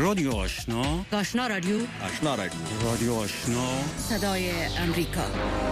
رادیو آشنا، آشنا رادیو، آشنا رادیو، رادیو آشنا، صدای امریکا.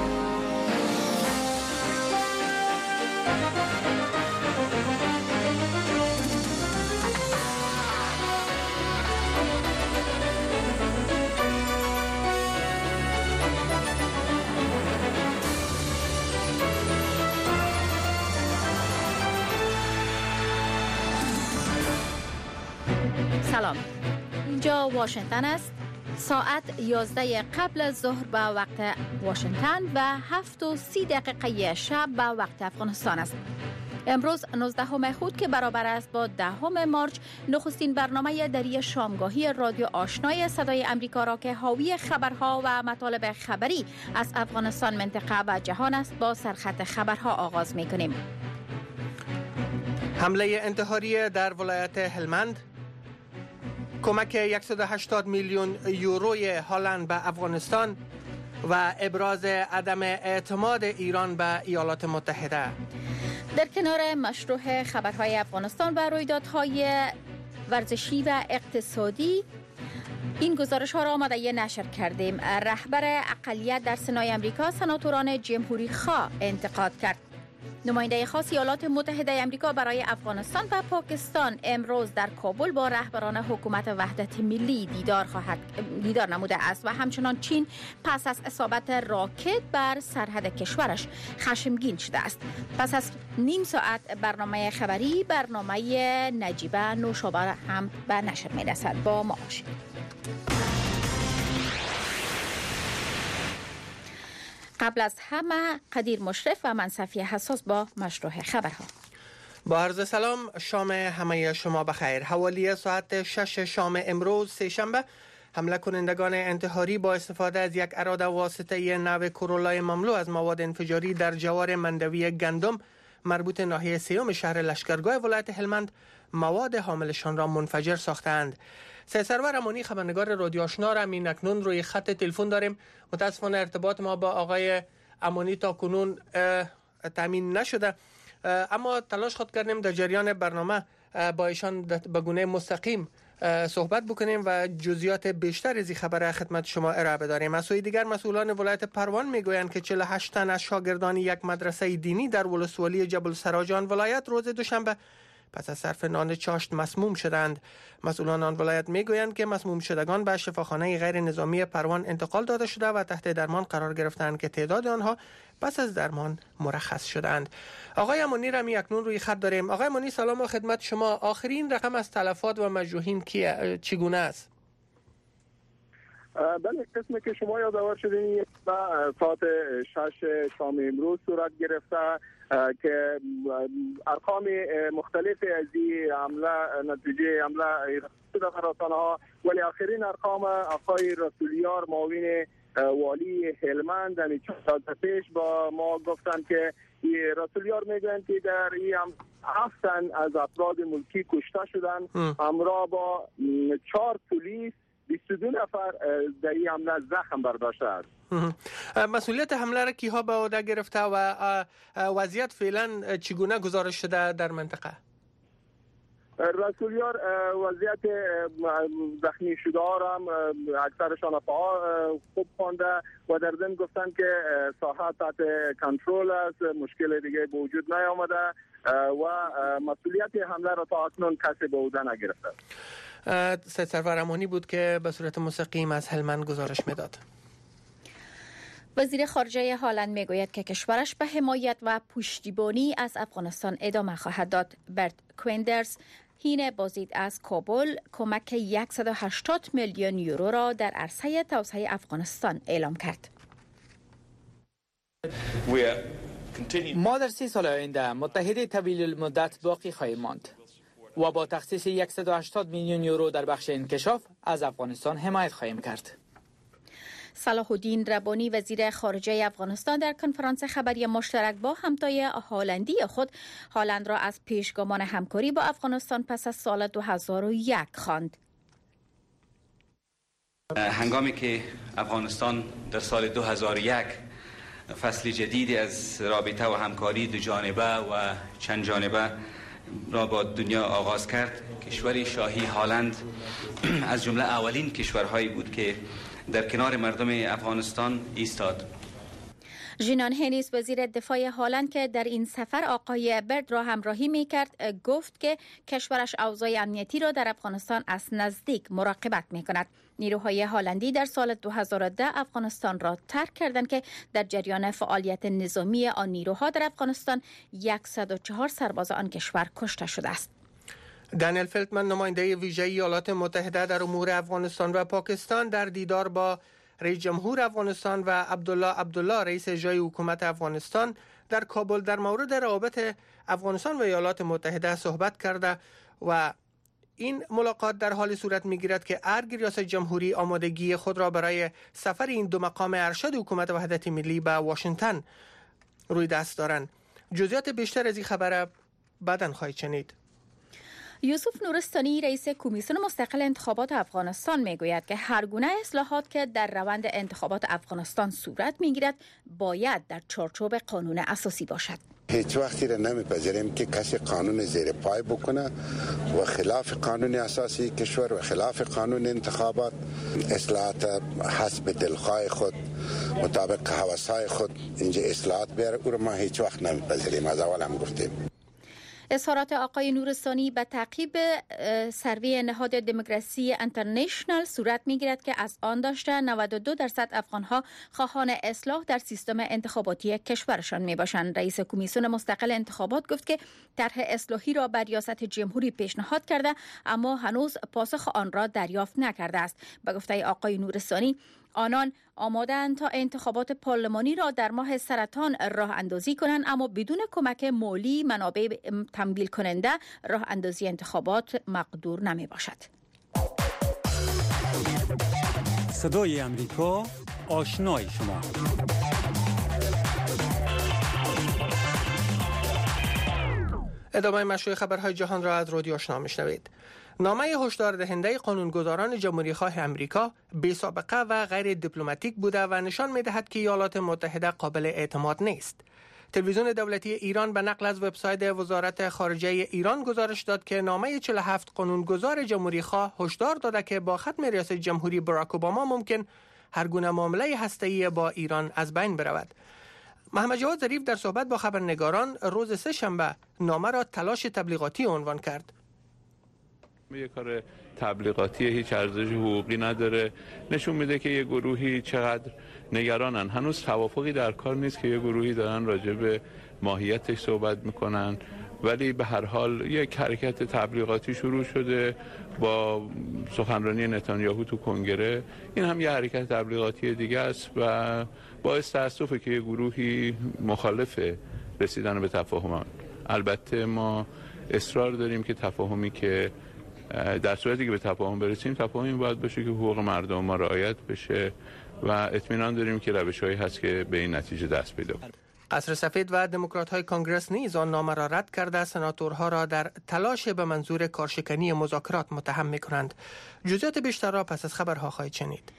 سلام، اینجا واشنگتن است. ساعت 11 قبل از ظهر به وقت واشنگتن و 7:30 شب به وقت افغانستان است. امروز 19 خود که برابر است با 10 مارچ، نخستین برنامه دری شامگاهی رادیو آشنای صدای امریکا را که حاوی خبرها و مطالب خبری از افغانستان، منطقه و جهان است، با سرخط خبرها آغاز می‌کنیم. حمله انتحاری در ولایت هلمند، کمک 180 میلیون یوروی هلند به افغانستان و ابراز عدم اعتماد ایران به ایالات متحده. در کنار مشروع خبرهای افغانستان و رویدادهای ورزشی و اقتصادی، این گزارش ها را آماده نشر کردیم. رهبر اقلیت در سنای امریکا سناتوران جمهوری خواه انتقاد کرد. نماینده خاص ایالات متحده آمریکا برای افغانستان و پاکستان امروز در کابل با رهبران حکومت وحدت ملی دیدار نموده است و همچنان چین پس از اصابت راکت بر سرحد کشورش خشمگین شده است. پس از نیم ساعت برنامه خبری، برنامه نجیبه نوشابه هم به نشر می‌رسد. با ما باشید. قبل از همه قدیر مشرف و من صفیه حساس با مشروع خبرها. با عرض سلام، شام همه شما بخیر. حوالی ساعت 6 شام امروز سه‌شنبه، حمله کنندگان انتحاری با استفاده از یک اراده واسطه نو کرولای مملو از مواد انفجاری در جوار مندوی گندم مربوط ناحیه سیوم شهر لشکرگاه ولایت هلمند مواد حاملشان را منفجر ساختند. سرور امانی، خبرنگار رادیو آشنا، را همین اکنون روی خط تلفن داریم. متاسفانه ارتباط ما با آقای امانی تا کنون تامین نشده، اما تلاش خود کردیم در جریان برنامه با ایشان به گونه مستقیم صحبت بکنیم و جزئیات بیشتر از این خبر خدمت شما ارائه بداریم. از سوی دیگر، مسئولان ولایت پروان میگویند که 48 تن از شاگردان یک مدرسه دینی در ولسوالی جبل سراجان ولایت روز دوشنبه پس از صرف نان چاشت مسموم شدند. مسئولان آن ولایت میگویند که مسموم شدگان به شفاخانه غیر نظامی پروان انتقال داده شده و تحت درمان قرار گرفتند که تعداد آنها پس از درمان مرخص شدند. آقای امانی را اکنون روی خط داریم. آقای امانی، سلام و خدمت شما. آخرین رقم از تلفات و مجروحین چگونه است؟ بله، قسمی که شما یادآور شدین ساعت 6 شام امروز صورت گرفته که ارقام مختلفی از این حمله نتیجه حمله شده براسانها، ولی آخرین ارقام آقای رسولیار معاون والی هلمند در چند پیش با ما گفتند که رسولیار میگویند که در این 7 تن از افراد ملکی کشته شدند، همراه با 4 پلیس، 22 نفر در این حمله زخم برداشته است. مسئولیت حمله را کیها به عهده گرفته و وضعیت فعلا چگونه گزارش شده در منطقه؟ رسولیار وضعیت زخمی شده ها را هم اکثرشان خوب خوانده و در ضمن گفتن که ساحه تحت کنترل است، مشکل دیگه به وجود نیامده و مسئولیت حمله را تا اکنون کسی به عهده نگرفته. سرور امانی بود که به صورت مستقیم از هلمند گزارش میداد. وزیر خارجه هلند میگوید که کشورش به حمایت و پشتیبانی از افغانستان ادامه خواهد داد. برت کویندرز هین بازدید از کابل کمک 180 میلیون یورو را در عرصه توسعه افغانستان اعلام کرد. ما در 3 سال آینده متحد طویل المدت باقی خواهیم ماند و با تخصیص 180 میلیون یورو در بخش انکشاف از افغانستان حمایت خواهیم کرد. صلاح الدین ربانی وزیر خارجه افغانستان در کنفرانس خبری مشترک با همتای هلندی خود هلند را از پیشگامان همکاری با افغانستان پس از سال 2001 خواند. هنگامی که افغانستان در سال 2001 فصل جدیدی از رابطه و همکاری دو جانبه و چند جانبه را با دنیا آغاز کرد، کشور شاهی هالند از جمله اولین کشورهایی بود که در کنار مردم افغانستان ایستاد. ژینان هنیس وزیر دفاع هالند که در این سفر آقای برد را همراهی می کرد گفت که کشورش اوضاع امنیتی را در افغانستان از نزدیک مراقبت می کند. نیروهای هالندی در سال 2010 افغانستان را ترک کردند که در جریان فعالیت نظامی آن نیروها در افغانستان 104 سرباز آن کشور کشته شده است. دانیل فلتمن نماینده ویژه ایالات متحده در امور افغانستان و پاکستان در دیدار با رئیس جمهور افغانستان و عبدالله رئیس اجرایی حکومت افغانستان در کابل در مورد روابط افغانستان و ایالات متحده صحبت کرده و این ملاقات در حال صورت می‌گیرد که ارگ ریاست جمهوری آمادگی خود را برای سفر این دو مقام ارشد حکومت وحدت ملی به واشنگتن روی دست دارند. جزئیات بیشتر از این خبر بعداً خواهید شنید. یوسف نورستانی رئیس کمیسیون مستقل انتخابات افغانستان میگوید که هر گونه اصلاحات که در روند انتخابات افغانستان صورت میگیرد باید در چارچوب قانون اساسی باشد. هیچ وقتی را نمیپذیریم که کسی قانون زیر پای بکنه و خلاف قانون اساسی کشور و خلاف قانون انتخابات اصلاحات حسب دلخواه خود مطابق هوسهای خود اینجا اصلاحات بیاره، او را ما هیچ وقت نمیپذیریم. از اول هم گفتیم. اظهارات آقای نورستانی به تعقیب سروی نهاد دموکراسی انترنشنال صورت می‌گیرد که از آن داشته 92% افغان‌ها خواهان اصلاح در سیستم انتخاباتی کشورشان میباشند. رئیس کمیسیون مستقل انتخابات گفت که طرح اصلاحی را بر ریاست جمهوری پیشنهاد کرده اما هنوز پاسخ آن را دریافت نکرده است. به گفته آقای نورستانی آنان آماده‌اند تا انتخابات پارلمانی را در ماه سرطان راه اندازی کنند اما بدون کمک مالی منابع تمویل کننده راه اندازی انتخابات مقدور نمی باشد. صدای امریکا، آشنای شما. ادامه مشروع خبرهای جهان را از رادیو آشنا میشنوید. نامه هشدار دهنده قانونگذاران جمهوری خواه امریکا بی سابقه و غیر دیپلماتیک بوده و نشان می‌دهد که ایالات متحده قابل اعتماد نیست. تلویزیون دولتی ایران به نقل از وبسایت وزارت خارجه ایران گزارش داد که نامه 47 قانونگذار جمهوری خواه هشدار داده که با ختم ریاست جمهوری باراک اوباما ممکن هر گونه معامله هسته‌ای با ایران از بین برود. محمد جواد ظریف در صحبت با خبرنگاران روز سه‌شنبه نامه را تلاش تبلیغاتی عنوان کرد. یه کار تبلیغاتی هیچ ارزش حقوقی نداره، نشون میده که یه گروهی چقدر نگرانن. هنوز توافقی در کار نیست که یه گروهی دارن راجع به ماهیتش صحبت میکنن، ولی به هر حال یک حرکت تبلیغاتی شروع شده با سخنرانی نتانیاهو تو کنگره. این هم یه حرکت تبلیغاتی دیگه است و باعث تأسفه که یه گروهی مخالف رسیدن به تفاهم. البته ما اصرار داریم که تفاهمی که در صورتی که به تفاهم برسیم، تفاهمی باید باشه که حقوق مردم ما رعایت بشه و اطمینان داریم که روش‌هایی هست که به این نتیجه دست پیدا کنه. قصر سفید و دموکرات‌های کنگرس نیز آن نامه را رد کرده سناتورها را در تلاش به منظور کارشکنی مذاکرات متهم می‌کنند. جزئیات بیشتر را پس از خبرها خواهید شنید.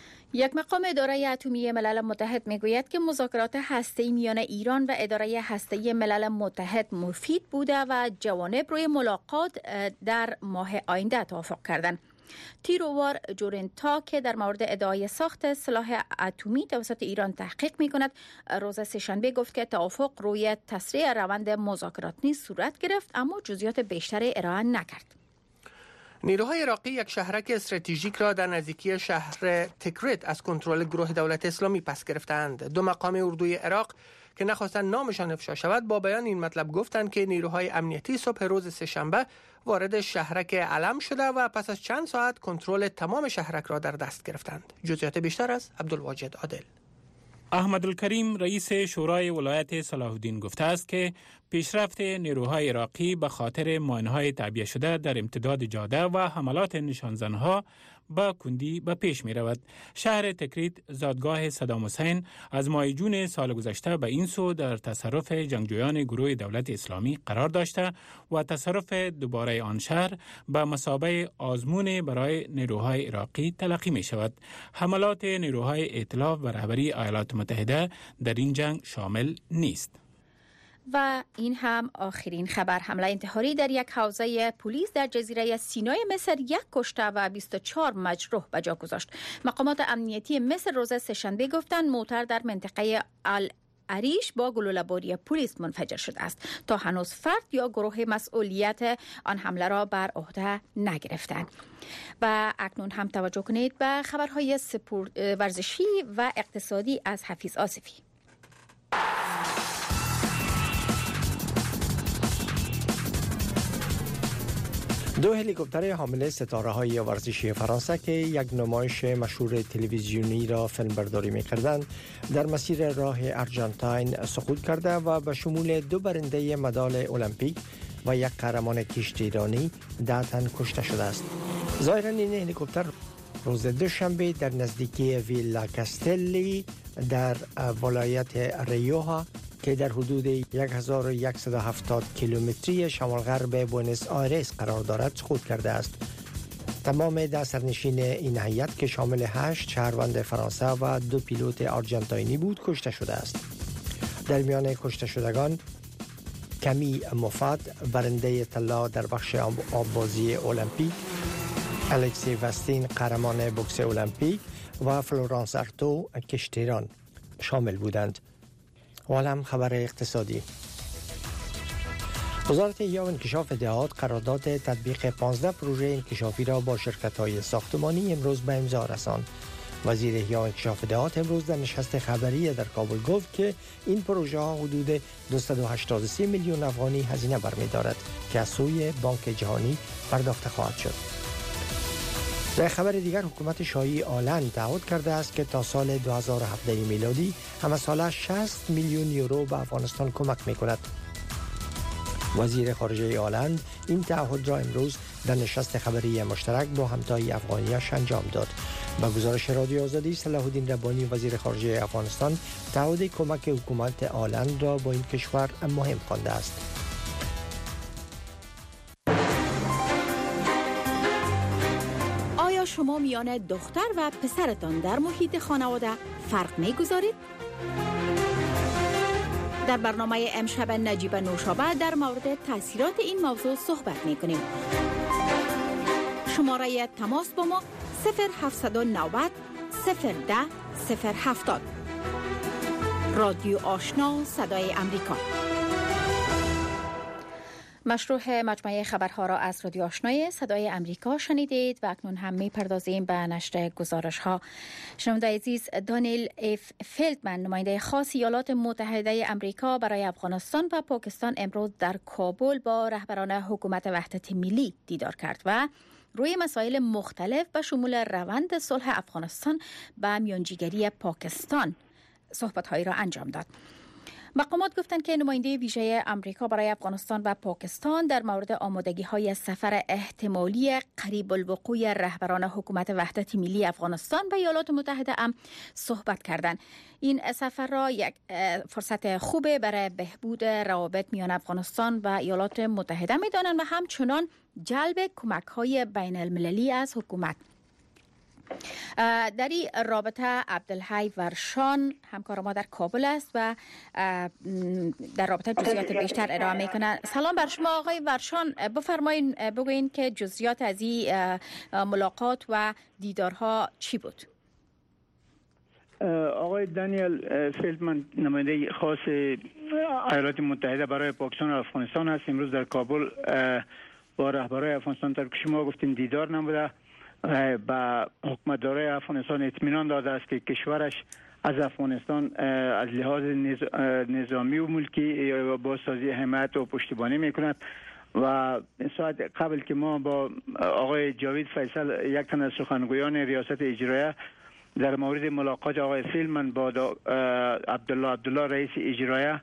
یک مقام اداره اتمی ملل متحد میگوید که مذاکرات هسته‌ای میان ایران و اداره هسته‌ای ملل متحد مفید بوده و جوانب روی ملاقات در ماه آینده توافق کردند. تیرووار جورنتا که در مورد ادعای ساخت سلاح اتمی توسط ایران تحقیق می‌کند، روز سه‌شنبه گفت که توافق روی تسریع روند مذاکرات نیز صورت گرفت اما جزئیات بیشتری ارائه نکرد. نیروهای عراقی یک شهرک استراتژیک را در نزدیکی شهر تکریت از کنترل گروه دولت اسلامی پس گرفتند. دو مقام اردوی عراق که نخواستند نامشان افشا شود با بیان این مطلب گفتند که نیروهای امنیتی صبح روز سه‌شنبه وارد شهرک علم شده و پس از چند ساعت کنترل تمام شهرک را در دست گرفتند. جزئیات بیشتر از عبدالواجد عادل. احمد الکریم رئیس شورای ولایت صلاح الدین گفته است که پیشرفت نیروهای عراقی به خاطر ماین‌های تعبیه شده در امتداد جاده و حملات نشانزنها با کندی به پیش می رود. شهر تکریت زادگاه صدام حسین از ماه جون سال گذشته به این سو در تصرف جنگجویان گروه دولت اسلامی قرار داشته و تصرف دوباره آن شهر به مثابه آزمون برای نیروهای عراقی تلقی می شود. حملات نیروهای ائتلاف و رهبری ایالات متحده در این جنگ شامل نیست. و این هم آخرین خبر. حمله انتحاری در یک حوزه پلیس در جزیره سینای مصر 1 کشته و 24 مجروح به جا گذاشت. مقامات امنیتی مصر روز سه‌شنبه گفتند موتر در منطقه عریش با گلوله‌باری پلیس منفجر شده است. تا هنوز فرد یا گروه مسئولیت آن حمله را بر عهده نگرفتند. و اکنون هم توجه کنید به خبرهای ورزشی و اقتصادی از حفیظ آصفی. دو هلیکوپتر حامل ستاره‌های ورزشی فرانسه که یک نمایش مشهور تلویزیونی را فیلمبرداری می‌کردند در مسیر راه آرژانتین سقوط کرده و به شمول 2 برنده مدال المپیک و یک قهرمان کشتیرانی 10 تن کشته شده است. ظاهراً این هلیکوپتر روز دوشنبه در نزدیکی ویلا کاستلی در ولایت ریوها که در حدود 1170 کیلومتری شمال غرب بوئنوس آیرس قرار دارد سقوط کرده است. تمام 10 سرنشین این هیئت که شامل 8 شهروند فرانسه و 2 پیلوت آرژانتینی بود کشته شده است. در میان کشته شدگان کمی مفاد برنده طلا در بخش آببازی المپیک، الکسی وستین قهرمان بوکس المپیک و فلورانس ارتو کشتیران شامل بودند. و هم خبر اقتصادی. وزارت احیا و انکشاف دهات قرارداد تطبیق 15 پروژه انکشافی را با شرکت‌های ساختمانی امروز به امضا رساند. وزیر احیا و انکشاف دهات امروز در نشست خبری در کابل گفت که این پروژه ها حدود 283 میلیون افغانی هزینه برمی‌دارد که از سوی بانک جهانی پرداخت خواهد شد. در خبر دیگر حکومت شاهی آلند تعهد کرده است که تا سال 2017 میلادی همساله 60 میلیون یورو به افغانستان کمک می‌کند. وزیر خارجه آلند این تعهد را امروز در نشست خبری مشترک با همتای افغانیش انجام داد. با گزارش رادیو آزادی، صلاح الدین ربانی وزیر خارجه افغانستان تعهد کمک حکومت آلند را با این کشور مهم خوانده است. شما میان دختر و پسرتان در محیط خانواده فرق می‌گذارید؟ در برنامه امشب نجیب نوشابه در مورد تاثیرات این موضوع صحبت می‌کنیم. شماره تماس با ما 0790 010 070. رادیو آشنا صدای امریکا. مشروع مجموعه خبرها را از رادیو آشنای صدای امریکا شنیدید و اکنون هم می‌پردازیم به نشر گزارش‌ها. شنونده عزیز، دانیل اف فیلدمن نماینده خاص ایالات متحده امریکا برای افغانستان و پاکستان امروز در کابل با رهبران حکومت وحدت ملی دیدار کرد و روی مسائل مختلف به شمول روند صلح افغانستان و میانجیگری پاکستان صحبت‌هایی را انجام داد. مقامات گفتند که نماینده ویژه امریکا برای افغانستان و پاکستان در مورد آمادگی‌های سفر احتمالی قریب الوقوع رهبران حکومت وحدت ملی افغانستان و ایالات متحده هم صحبت کردند. این سفر را یک فرصت خوبه برای بهبود روابط میان افغانستان و ایالات متحده می‌دانند و همچنان جلب کمک‌های بین المللی از حکومت. در این رابطه عبدالحی ورشان همکار ما در کابل است و در رابطه جزئیات بیشتر ارائه میکنه. سلام بر شما آقای ورشان، بفرمایید بگوین که جزئیات از این ملاقات و دیدارها چی بود؟ آقای دانیل فیلدمن نماینده خاص ایالات متحده برای پاکستان و افغانستان است. امروز در کابل با رهبران افغانستان در که شما گفتین دیدار نموده با حکومتدارای افغانستان اطمینان داده است که کشورش از افغانستان از لحاظ نظامی و ملکی بازسازی حمایت و پشتیبانی میکند و ساعت قبل که ما با آقای جاوید فیصل یک تن از سخنگویان ریاست اجرایه در مورد ملاقات آقای فیلدمن با عبدالله رئیس اجرایه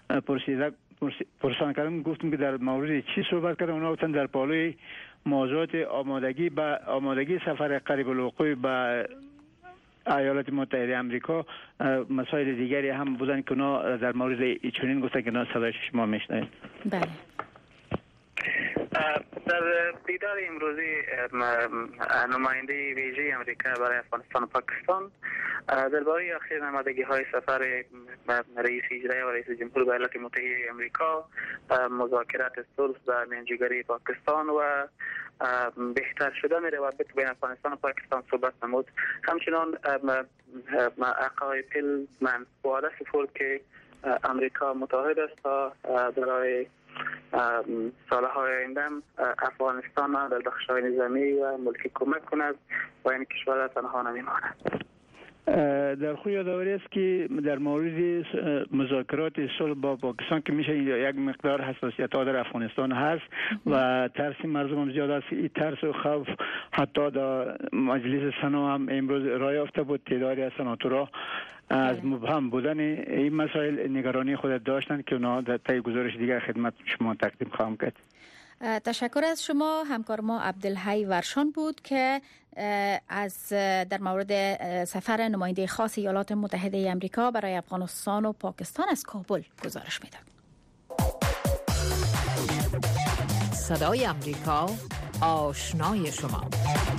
پرسان کردم، گفتم که در مورد چی صحبت کردم. اونا گفتن در پالوی موضوعات آمادگی سفر قریب الوقوع به ایالات متحده امریکا، مسائل دیگری هم بودن که اونا در مورد چنین گفتن که اونا صدای شما میشنوید. بله. در دیدار امروزی نماینده ویژه امریکا برای افغانستان و پاکستان درباره اخیر نمایندگی های سفر رئیس اجرایی و رئیس جمهور ایالات متحده امریکا، مذاکرات صلح و میانجیگری پاکستان و بهتر شدن روابط بین افغانستان و پاکستان صحبت نمود. همچنان آقای پیلمن وعده سپرد که امریکا متحد است تا برای سالهای آینده افغانستان در بخش‌های نظامی و ملکی کمک کند و این کشور تنها نمیماند. در خود یادآوری است که در مورد مذاکرات صلح با پاکستان که میشه یک مقدار حساسیت ها در افغانستان هست و ترس مردم هم زیاد است. این ترس و خوف حتی در مجلس سنا هم امروز رای یافته بود. تعدادی از سناتورها از مبهم بودن این مسائل نگرانی خود داشتند که اونا در طی گزارش دیگر خدمت شما تقدیم خواهم کرد. تشکر از شما. همکار ما عبدالحی ورشان بود که در مورد سفر نماینده خاص ایالات متحده آمریکا برای افغانستان و پاکستان از کابل گزارش میداد. صدای آمریکا، آشنای شما.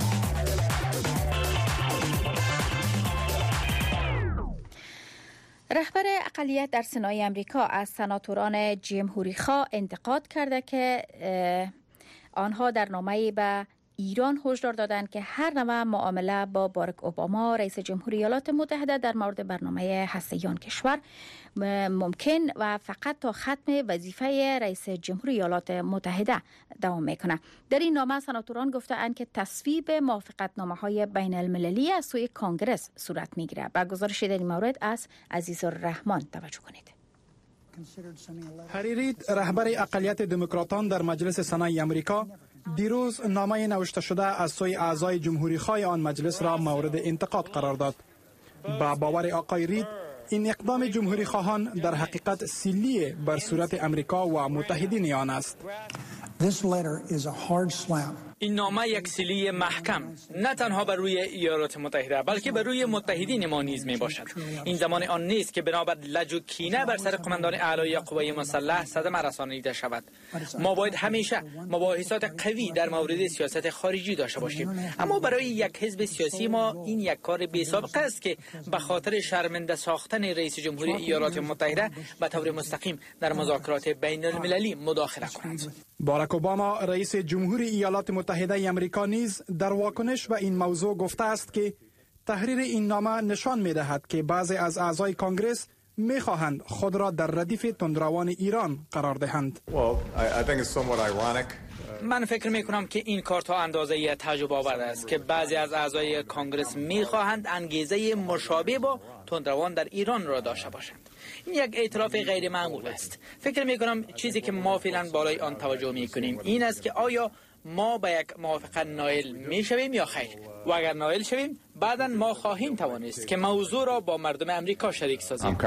رهبر اقلیت در سنای آمریکا از سناتوران جمهوری‌خواه انتقاد کرده که آنها در نامه‌ای به ایران هشدار دادند که هر نوع معامله با باراک اوباما رئیس جمهوری ایالات متحده در مورد برنامه هسته‌ای آن کشور ممکن و فقط تا ختم وظیفه رئیس جمهوری ایالات متحده دوام میکنه. در این نامه سناتوران گفتند که تصویب موافقتنامه‌های بین المللی از سوی کانگرس صورت میگیره. با گزارش در این مورد از عزیزالرحمن توجه کنید. هری رید، رهبر اقلیت دموکراتان در مجلس سنای آمریکا، دیروز نامه نوشته شده از سوی اعضای جمهوری خواه آن مجلس را مورد انتقاد قرار داد. با باور آقای رید، این اقدام جمهوری خواهان در حقیقت سیلی بر صورت امریکا و متحدین آن است. این نامه یک سیلی محکم نه تنها بر روی ایالات متحده بلکه بر روی متحدین ما نیز می باشد. این زمان آن نیست که بنابر لج و کینه بر سر قماندان اعلای قوای مسلح صدمه رسانیده شود. ما باید همیشه مباحثات قوی در مورد سیاست خارجی داشته باشیم، اما برای یک حزب سیاسی ما این یک کار بی سابقه است که به خاطر شرمنده ساختن رئیس جمهوری ایالات متحده به طور مستقیم در مذاکرات بین المللی مداخله کند. باراک اوباما رئیس جمهوری ایالات متحده آمریکا نیز در واکنش به این موضوع گفته است که تحریر این نامه نشان می‌دهد که بعضی از اعضای کانگرس می‌خواهند خود را در ردیف تندروان ایران قرار دهند. من فکر می‌کنم که این کار تا اندازه‌ای تعجب آور است که بعضی از اعضای کانگرس می‌خواهند انگیزه مشابه با تندروان در ایران را داشته باشند. این یک اعتراف غیر معمول است. فکر می‌کنم چیزی که ما فعلا بالای آن توجه می‌کنیم این است که آیا ما به یک موافقت نائل می‌شویم یا خیر، و اگر نائل شویم بعداً ما خواهیم توانست که موضوع را با مردم امریکا شریک سازیم.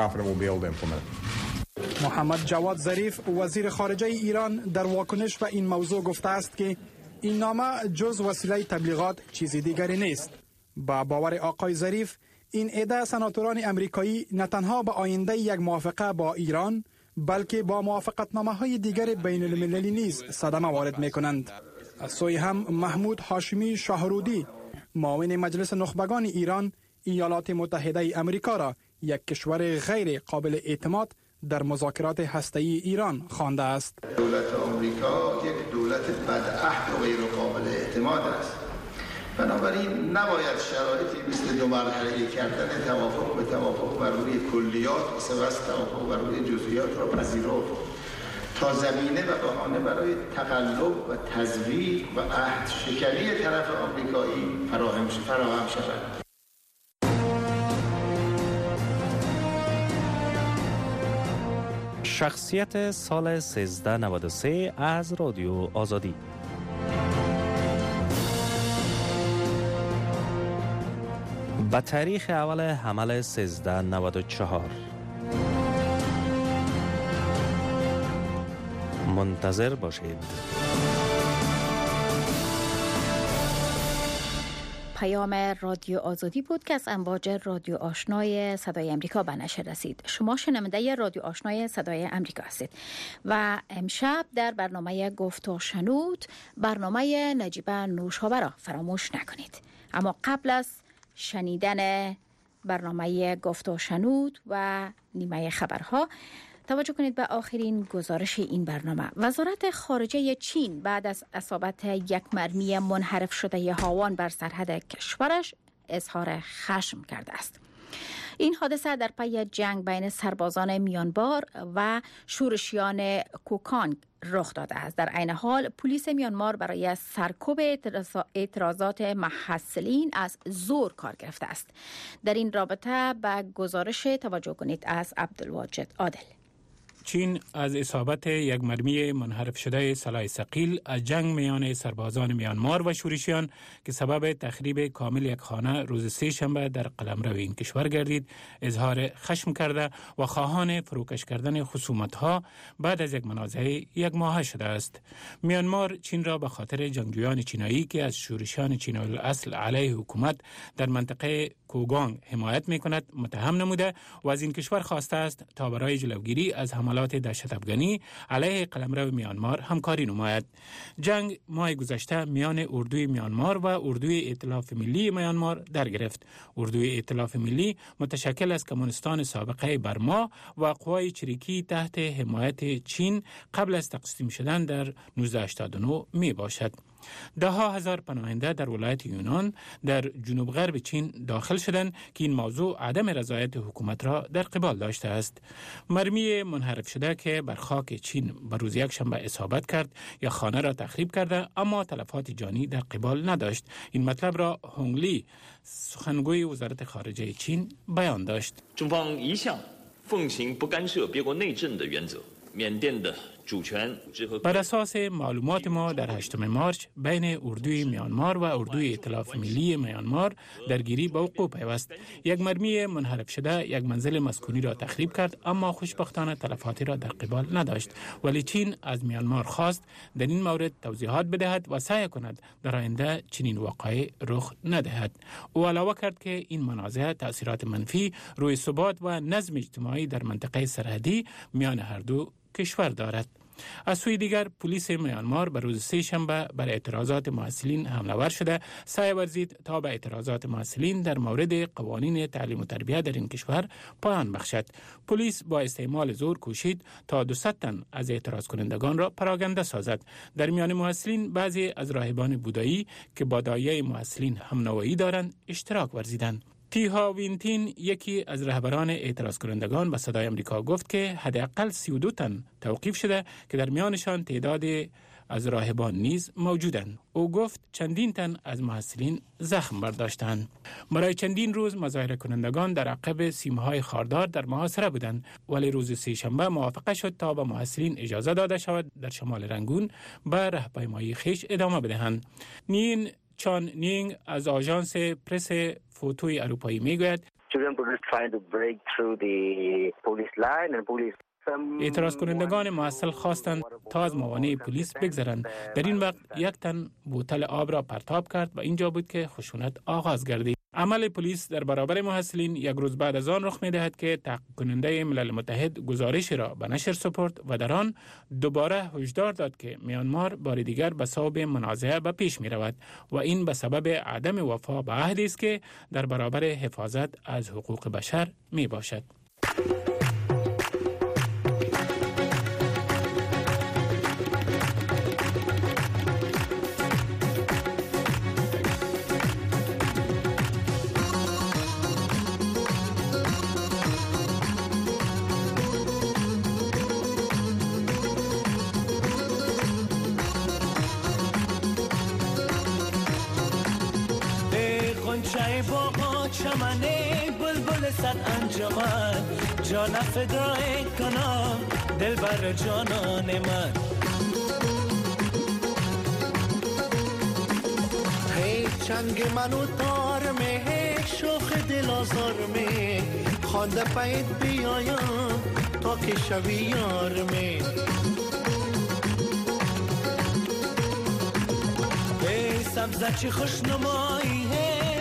محمد جواد ظریف وزیر خارجه ایران در واکنش به این موضوع گفته است که این نامه جز وسیله تبلیغات چیزی دیگری نیست. با باور آقای ظریف، این عده سناتوران امریکایی نه تنها به آینده یک موافقه با ایران بلکه با موافقتنامه‌های دیگر بین المللی نیز صدمه وارد می‌کنند. از سوی هم محمود هاشمی شاهرودی، معاون مجلس نخبگان ایران، ایالات متحده امریکا را یک کشور غیر قابل اعتماد در مذاکرات هسته‌ای ایران خوانده است. دولت آمریکا یک دولت بدعهد و غیر قابل اعتماد است. بنابراین نباید شرایطی مثل دو مرحله کردن توافق به توافق بر روی کلیات و سپس توافق بر روی جزئیات را پذیرفت تا زمینه و بهانه برای تقلب و تزویر و عهد شکنی طرف آمریکایی فراهم شود. شخصیت سال 1393 از رادیو آزادی. با تاریخ اول حمل 1394 منتظر باشید. پیام رادیو آزادی بود که از امواج رادیو آشنای صدای امریکا به نشر رسید. شما شنونده رادیو آشنای صدای امریکا هستید و امشب در برنامه گفت و شنود برنامه نجیبه نوشابه را فراموش نکنید. اما قبل از شنیدن برنامه گفت و شنود و نیمه خبرها توجه کنید به آخرین گزارش این برنامه. وزارت خارجه چین بعد از اصابت یک مرمی منحرف شده هاوان بر سرحد کشورش اظهار خشم کرده است. این حادثه در پی جنگ بین سربازان میانمار و شورشیان کوکانگ رخ داده است. در عین حال پلیس میانمار برای سرکوب اعتراضات محصلین از زور کار گرفته است. در این رابطه به گزارش توجه کنید از عبدالواجد عادل. چین از اصابت یک مرمی منحرف شده سلاح ثقیل از جنگ میان سربازان میانمار و شورشیان که سبب تخریب کامل یک خانه روز سه شنبه در قلمرو این کشور گردید اظهار خشم کرده و خواهان فروکش کردن خصومت‌ها بعد از یک منازعه یک ماهه شده است. میانمار چین را به خاطر جنگجویان چینایی که از شورشیان چینی اصل علیه حکومت در منطقه کوگانگ حمایت می‌کند متهم نموده و از این کشور خواسته است تا برای جلوگیری از حملات دهشت افغانی علیه قلمرو میانمار همکاری نماید. جنگ ماه گذشته میان اردوی میانمار و اردوی ائتلاف ملی میانمار در گرفت. اردوی ائتلاف ملی متشکل از کمونستان سابقه برما و قوای چریکی تحت حمایت چین قبل از تقسیم شدن در 1989 می باشد. ده ها هزار پناهنده در ولایت یونان در جنوب غرب چین داخل شدند که این موضوع عدم رضایت حکومت را در قبال داشته است. مرمی منحرف شده که بر خاک چین به روز یک شنبه اصابت کرد یا خانه را تخریب کرده اما تلفات جانی در قبال نداشت. این مطلب را هونگ لی سخنگوی وزارت خارجه چین بیان داشت. 中方一向奉行不干涉别国内政的原则。缅甸的 بر اساس معلومات ما در 8 مارچ بین اردوی میانمار و اردوی ائتلاف ملی میانمار درگیری به وقوع پیوست. یک مرمی منحرف شده یک منزل مسکونی را تخریب کرد اما خوشبختانه تلفاتی را در قبال نداشت. ولی چین از میانمار خواست در این مورد توضیحات بدهد و سعی کند در آینده چنین واقعه رخ ندهد. او علاوه کرد که این منازعه تأثیرات منفی روی ثبات و نظم اجتماعی در منطقه سرحدی میان هر دو کشور دارد. از سوی دیگر پلیس میانمار بر روز سه شنبه بر اعتراضات محصلین حمله ور شده سعی ورزید تا به اعتراضات محصلین در مورد قوانین تعلیم و تربیت در این کشور پایان بخشد. پلیس با استعمال زور کوشید تا 200 تن از اعتراض کنندگان را پراگنده سازد. در میان محصلین بعضی از راهبان بودایی که با دایه محصلین همنوایی دارند اشتراک ورزیدند. تیها وینتین یکی از رهبران اعتراض کنندگان به صدای امریکا گفت که حداقل 32 تن توقیف شده که در میانشان تعداد از راهبان نیز موجودند. او گفت چندین تن از محصلین زخم برداشتند. برای چندین روز مظاهره کنندگان در عقب سیمهای خاردار در محاصره بودند ولی روز سه شنبه موافقه شد تا به محصلین اجازه داده شود در شمال رنگون به راهپیمایی خویش ادامه بدهند. نین چان نینگ از آژانس پرس فوتوی اروپایی میگوید اعتراض کنندگان معسل خواستند تا از موانع پلیس بگذرند. در این وقت یک تن بوتل آب را پرتاب کرد و اینجا بود که خشونت آغاز گردید. عمل پلیس در برابر محصلین یک روز بعد از آن رخ می‌دهد که تحقیق کننده ملل متحد گزارش را به نشر سپرد و در آن دوباره هشدار داد که میانمار بار دیگر به صوب منازعه به پیش می‌رود و این به سبب عدم وفا به عهدی است که در برابر حفاظت از حقوق بشر میباشد. چمنه بلبل صد انجمن جان فدای کنم دل بر جانان من هی چنگ منو تار می هی شوخ دل آزار می خانده پایید بیایم تا که شوی یار می هی سبزه چی خوش نمایی هی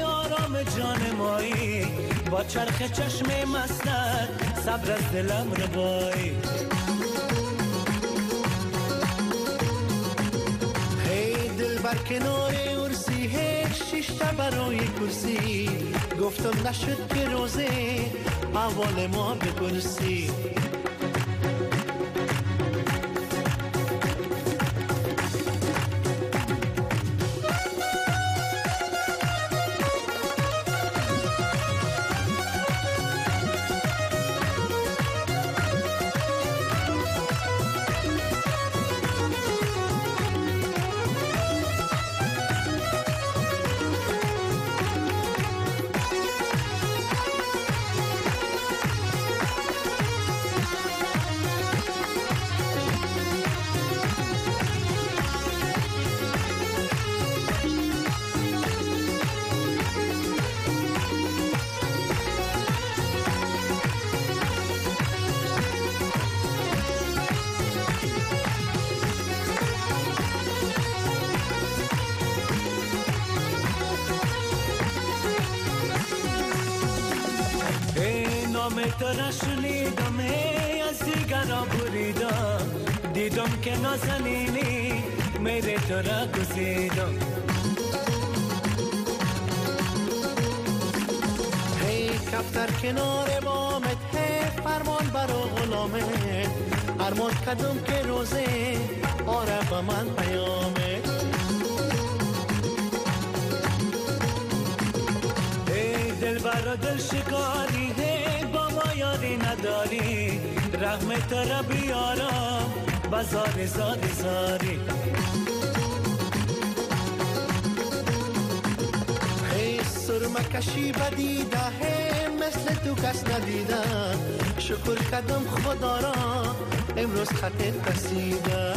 جان مایی، با چرخ چشم مستت صبر از دلم روایی. هی دل بر کنار ارسی، هی شیشته برای کرسی، گفتم نشد که روزه اول ما بپرسی. ترا شنیدم از دیگران بریدم، دیدم که نازنینی میره ترا گزیدم. هی کفتر کنار بامت، هی فرمان برا غلامت، ارمان کدوم که روزه آره با من پیامت. هی دل برا دل شکاری، یاری نداری رحمت را بیارم بازار زاری زاری. هی سرمه کشی بدیده، هی مثل تو کس ندیده، شکر کدم خدا را امروز خطت رسیده.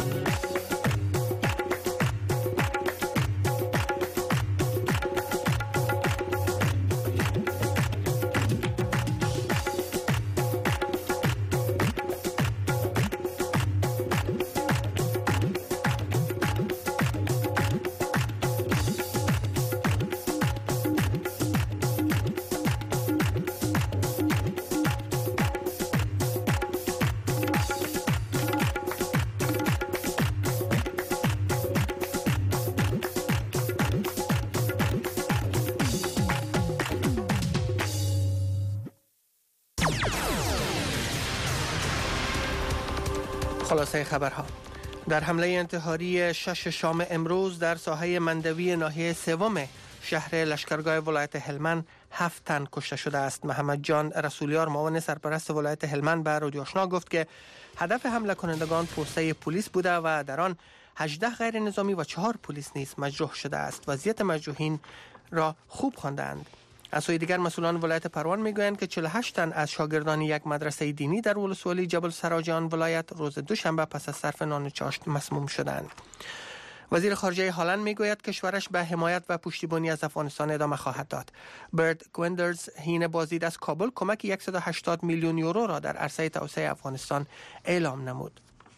خلاصه خبرها. در حمله انتحاری 6 شام امروز در ساحه مندوی ناحیه سوم شهر لشکرگاه ولایت هلمند 7 تن کشته شده است. محمد جان رسولیار معاون سرپرست ولایت هلمند به رادیو آشنا گفت که هدف حمله کنندگان پوسته پلیس بوده و در آن 18 غیر نظامی و 4 پلیس نیز مجروح شده است. وضعیت مجروحین را خوب خواندند. از سوی دیگر مسئولان ولایت پروان میگویند که 48 تن از شاگردان یک مدرسه دینی در ولسوالی جبل سراج آن ولایت روز دوشنبه پس از صرف نان چاشت مسموم شدند. وزیر خارجه هلند میگوید کشورش به حمایت و پشتیبانی از افغانستان ادامه خواهد داد. برد گوندرز حین بازدید از کابل کمک 180 میلیون یورو را در عرصه توسعه افغانستان اعلام نمود.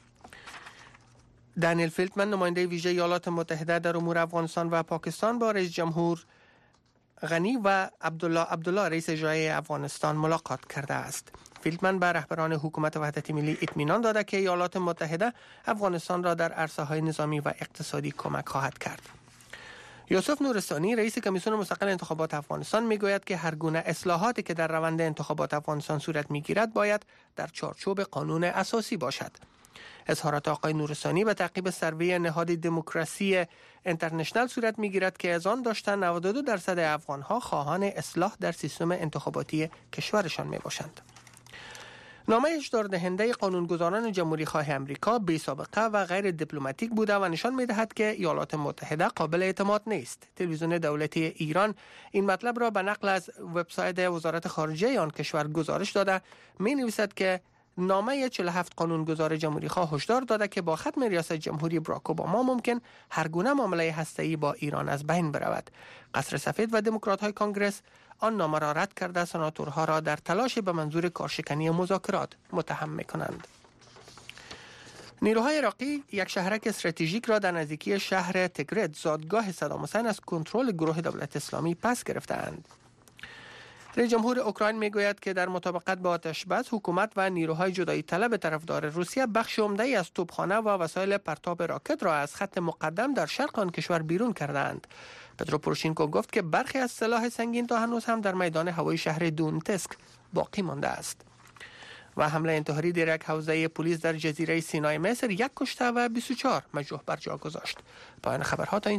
دانیل فیلتمن نماینده ویژه ایالات متحده در امور افغانستان و پاکستان با رئیس جمهور غنی و عبدالله رئیس اجرایی افغانستان ملاقات کرده است. فیلتمن به رهبران حکومت وحدت ملی اطمینان داده که ایالات متحده افغانستان را در عرصه‌های نظامی و اقتصادی کمک خواهد کرد. یوسف نورستانی رئیس کمیسیون مستقل انتخابات افغانستان میگوید که هر گونه اصلاحاتی که در روند انتخابات افغانستان صورت میگیرد باید در چارچوب قانون اساسی باشد. اظهارات آقای نورستانی به تعقیب سروی نهاد دموکراسی اینترنشنال صورت میگیرد که از آن داشتن 92% افغانها خواهان اصلاح در سیستم انتخاباتی کشورشان میباشند. نامه هشدار دهنده قانونگذاران جمهوری خواه امریکا بی سابقه و غیر دیپلماتیک بوده و نشان می‌دهد که ایالات متحده قابل اعتماد نیست. تلویزیون دولتی ایران این مطلب را به نقل از وبسایت وزارت خارجه آن کشور گزارش داده می‌نویسد که نامه 47 قانونگذار جمهوری خواه هشدار داده که با ختم ریاست جمهوری براک اوباما ممکن هر گونه معامله هسته‌ای با ایران از بین برود. قصر سفید و دموکرات‌های کنگره آن نامه را رد کرده سناتورها را در تلاش به منظور کارشکنی مذاکرات متهم می‌کنند. نیروهای عراقی یک شهرک استراتژیک را در نزدیکی شهر تگرت زادگاه صدام حسین از کنترل گروه دولت اسلامی پس گرفتند. رئیس جمهور اوکراین میگوید که در مطابقت با آتش‌بس حکومت و نیروهای جدایی طلب طرفدار روسیه بخش عمده‌ای از توپخانه و وسایل پرتاب راکت را از خط مقدم در شرق آن کشور بیرون کردند. پترو پوروشینکو گفت که برخی از سلاح سنگین تا هنوز هم در میدان هوایی شهر دونتسک باقی مانده است. و حمله انتحاری در یک حوزه پلیس در جزیره سینای مصر 1 کشته و 24 مجروح بر جا گذاشت. پایان خبرها تا این